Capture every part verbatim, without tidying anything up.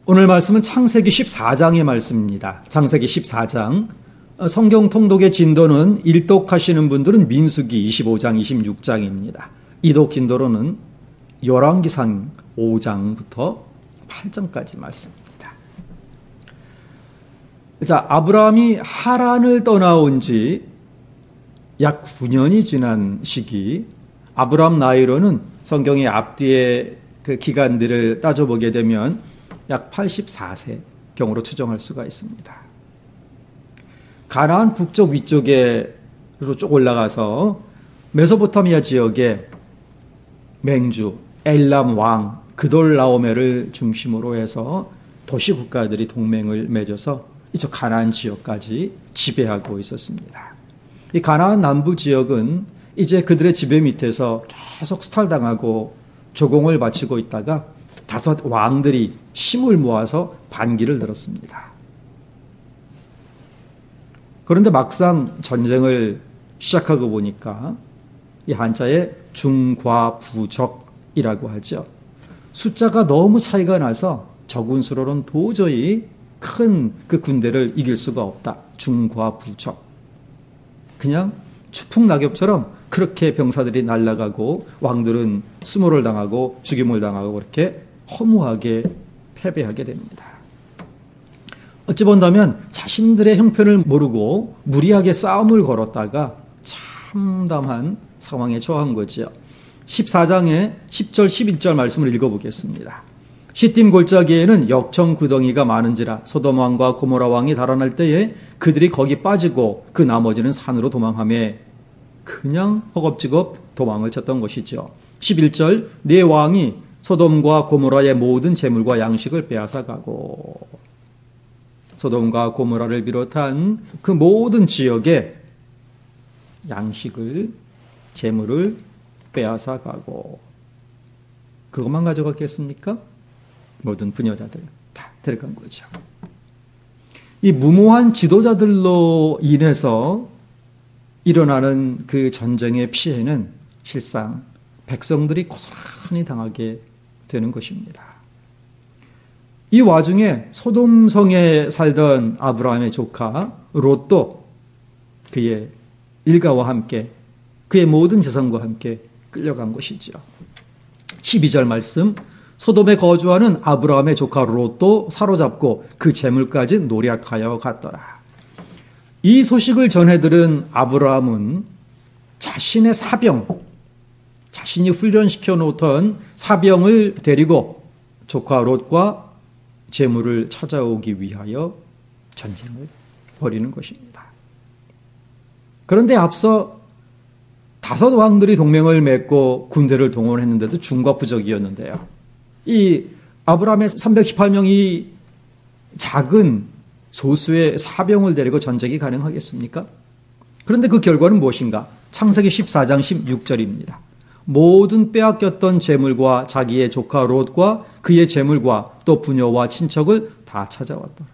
오늘 말씀은 창세기 십사 장의 말씀입니다. 창세기 십사 장. 성경 통독의 진도는 일독하시는 분들은 민수기 이십오 장, 이십육 장입니다. 이독 진도로는 열왕기상 오 장부터 팔 장까지 말씀입니다. 자, 아브라함이 하란을 떠나온 지 약 구 년이 지난 시기, 아브라함 나이로는 성경의 앞뒤의 그 기간들을 따져보게 되면 약 팔십사 세경으로 추정할 수가 있습니다. 가나안 북쪽 위쪽으로 쭉 올라가서 메소포타미아 지역에 맹주, 엘람 왕, 그돌라오메를 중심으로 해서 도시 국가들이 동맹을 맺어서 이쪽 가나안 지역까지 지배하고 있었습니다. 이 가나안 남부 지역은 이제 그들의 지배 밑에서 계속 수탈당하고 조공을 바치고 있다가 다섯 왕들이 힘을 모아서 반기를 들었습니다. 그런데 막상 전쟁을 시작하고 보니까 이 한자에 중과부적이라고 하죠. 숫자가 너무 차이가 나서 적은수로는 도저히 큰 그 군대를 이길 수가 없다. 중과부적. 그냥 추풍낙엽처럼 그렇게 병사들이 날아가고 왕들은 수모를 당하고 죽임을 당하고 그렇게 허무하게 패배하게 됩니다. 어찌 본다면 자신들의 형편을 모르고 무리하게 싸움을 걸었다가 참담한 상황에 처한 거죠. 십사 장의 십 절 십일 절 말씀을 읽어보겠습니다. 시딤 골짜기에는 역청 구덩이가 많은지라 소돔 왕과 고모라 왕이 달아날 때에 그들이 거기 빠지고 그 나머지는 산으로 도망하며 그냥 허겁지겁 도망을 쳤던 것이죠. 십일 절 네 왕이 소돔과 고모라의 모든 재물과 양식을 빼앗아가고, 소돔과 고모라를 비롯한 그 모든 지역에 양식을, 재물을 빼앗아가고, 그것만 가져갔겠습니까? 모든 부녀자들 다 데려간 거죠. 이 무모한 지도자들로 인해서 일어나는 그 전쟁의 피해는 실상 백성들이 고스란히 당하게 되는 것입니다. 이 와중에 소돔성에 살던 아브라함의 조카 롯도 그의 일가와 함께 그의 모든 재산과 함께 끌려간 것이죠. 십이 절 말씀, 소돔에 거주하는 아브라함의 조카 롯도 사로잡고 그 재물까지 노략하여 갔더라. 이 소식을 전해 들은 아브라함은 자신의 사병, 자신이 훈련시켜 놓던 사병을 데리고 조카 롯과 재물을 찾아오기 위하여 전쟁을 벌이는 것입니다. 그런데 앞서 다섯 왕들이 동맹을 맺고 군대를 동원했는데도 중과부적이었는데요. 이 아브라함의 삼백십팔 명이 작은 소수의 사병을 데리고 전쟁이 가능하겠습니까? 그런데 그 결과는 무엇인가? 창세기 십사 장 십육 절입니다. 모든 빼앗겼던 재물과 자기의 조카 롯과 그의 재물과 또 부녀와 친척을 다 찾아왔더라.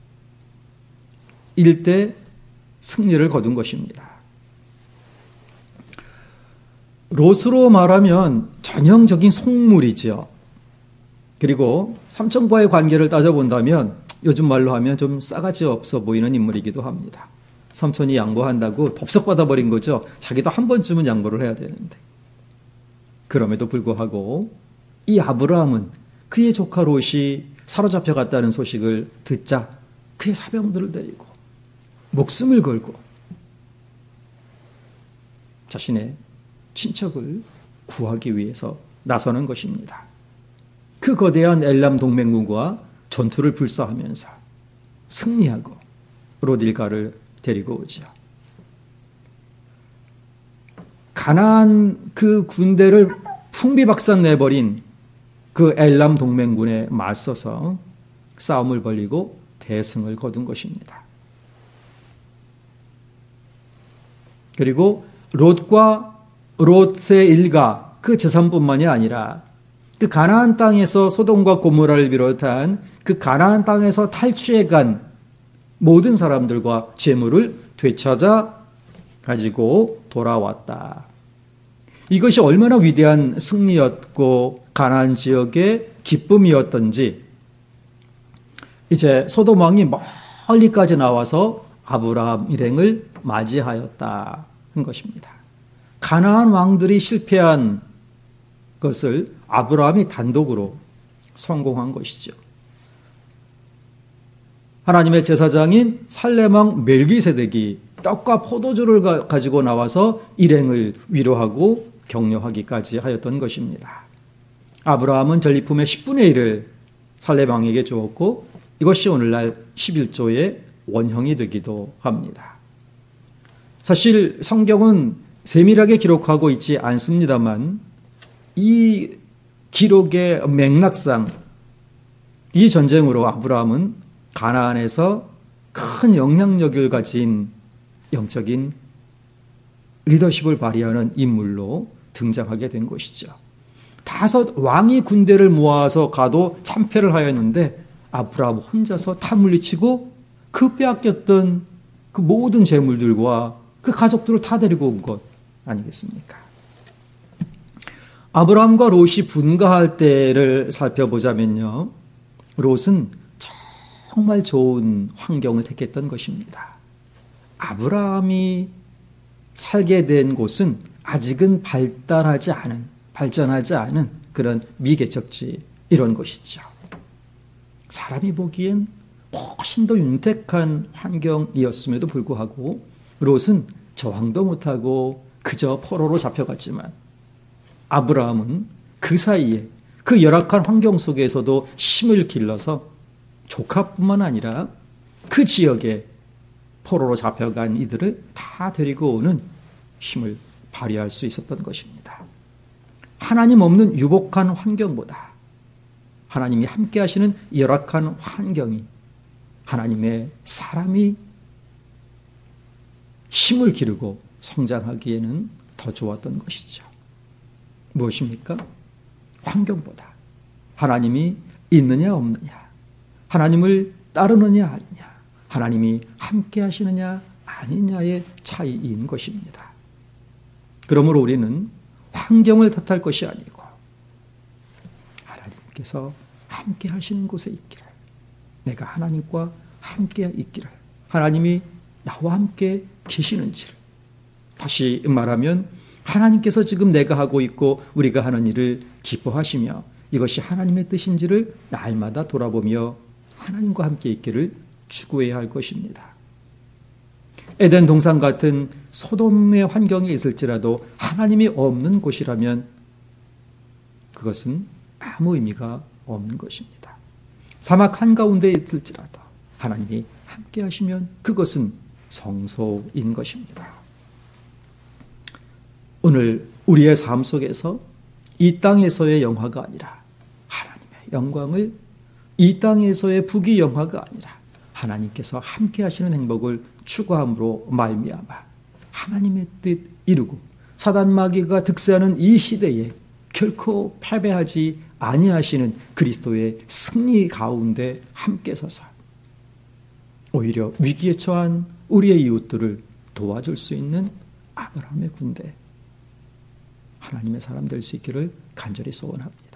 일대 승리를 거둔 것입니다. 롯으로 말하면 전형적인 속물이죠. 그리고 삼촌과의 관계를 따져본다면 요즘 말로 하면 좀 싸가지 없어 보이는 인물이기도 합니다. 삼촌이 양보한다고 덥석 받아버린 거죠. 자기도 한 번쯤은 양보를 해야 되는데. 그럼에도 불구하고 이 아브라함은 그의 조카 롯이 사로잡혀 갔다는 소식을 듣자 그의 사병들을 데리고 목숨을 걸고 자신의 친척을 구하기 위해서 나서는 것입니다. 그 거대한 엘람 동맹군과 전투를 불사하면서 승리하고 롯 일가를 데리고 오죠. 가나안 그 군대를 풍비박산 내버린 그 엘람 동맹군에 맞서서 싸움을 벌이고 대승을 거둔 것입니다. 그리고 롯과 롯의 일가 그 재산뿐만이 아니라 그 가나안 땅에서 소돔과 고모라를 비롯한 그 가나안 땅에서 탈취해 간 모든 사람들과 재물을 되찾아 가지고 돌아왔다. 이것이 얼마나 위대한 승리였고 가나안 지역의 기쁨이었던지 이제 소돔 왕이 멀리까지 나와서 아브라함 일행을 맞이하였다 한 것입니다. 가나안 왕들이 실패한 것을 아브라함이 단독으로 성공한 것이죠. 하나님의 제사장인 살렘왕 멜기세덱이 떡과 포도주를 가지고 나와서 일행을 위로하고 격려하기까지 하였던 것입니다. 아브라함은 전리품의 십분의 일을 살렘왕에게 주었고 이것이 오늘날 십일조의 원형이 되기도 합니다. 사실 성경은 세밀하게 기록하고 있지 않습니다만 이 기록의 맥락상 이 전쟁으로 아브라함은 가나안에서 큰 영향력을 가진 영적인 리더십을 발휘하는 인물로 등장하게 된 것이죠. 다섯 왕이 군대를 모아서 가도 참패를 하였는데 아브라함 혼자서 다 물리치고 그 빼앗겼던 그 모든 재물들과 그 가족들을 다 데리고 온 것 아니겠습니까? 아브라함과 롯이 분가할 때를 살펴보자면요. 롯은 정말 좋은 환경을 택했던 것입니다. 아브라함이 살게 된 곳은 아직은 발달하지 않은, 발전하지 않은 그런 미개척지 이런 것이죠. 사람이 보기엔 훨씬 더 윤택한 환경이었음에도 불구하고 롯은 저항도 못하고 그저 포로로 잡혀갔지만 아브라함은 그 사이에 그 열악한 환경 속에서도 힘을 길러서 조카뿐만 아니라 그 지역에 포로로 잡혀간 이들을 다 데리고 오는 힘을 발휘할 수 있었던 것입니다. 하나님 없는 유복한 환경보다 하나님이 함께 하시는 열악한 환경이 하나님의 사람이 힘을 기르고 성장하기에는 더 좋았던 것이죠. 무엇입니까? 환경보다 하나님이 있느냐 없느냐, 하나님을 따르느냐 아니냐, 하나님이 함께 하시느냐 아니냐의 차이인 것입니다. 그러므로 우리는 환경을 탓할 것이 아니고 하나님께서 함께 하시는 곳에 있기를, 내가 하나님과 함께 있기를, 하나님이 나와 함께 계시는지를, 다시 말하면 하나님께서 지금 내가 하고 있고 우리가 하는 일을 기뻐하시며 이것이 하나님의 뜻인지를 날마다 돌아보며 하나님과 함께 있기를 추구해야 할 것입니다. 에덴 동산 같은 소돔의 환경에 있을지라도 하나님이 없는 곳이라면 그것은 아무 의미가 없는 것입니다. 사막 한가운데 있을지라도 하나님이 함께 하시면 그것은 성소인 것입니다. 오늘 우리의 삶 속에서 이 땅에서의 영화가 아니라 하나님의 영광을, 이 땅에서의 부귀 영화가 아니라 하나님께서 함께 하시는 행복을 추구함으로 말미암아 하나님의 뜻 이루고 사단 마귀가 득세하는 이 시대에 결코 패배하지 아니하시는 그리스도의 승리 가운데 함께 서서 오히려 위기에 처한 우리의 이웃들을 도와줄 수 있는 아브라함의 군대, 하나님의 사람 될 수 있기를 간절히 소원합니다.